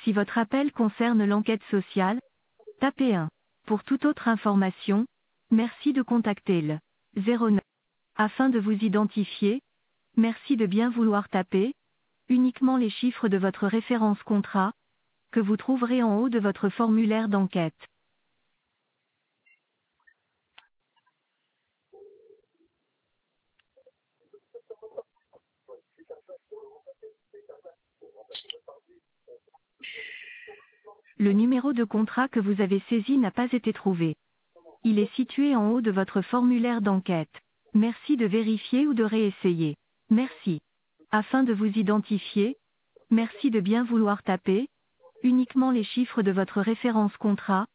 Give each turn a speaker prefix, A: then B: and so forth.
A: Si votre appel concerne l'enquête sociale, tapez 1. Pour toute autre information, merci de contacter le 09. Afin de vous identifier, merci de bien vouloir taper uniquement les chiffres de votre référence contrat, que vous trouverez en haut de votre formulaire d'enquête. Le numéro de contrat que vous avez saisi n'a pas été trouvé. Il est situé en haut de votre formulaire d'enquête. Merci de vérifier ou de réessayer. Merci. Afin de vous identifier, merci de bien vouloir taper uniquement les chiffres de votre référence contrat,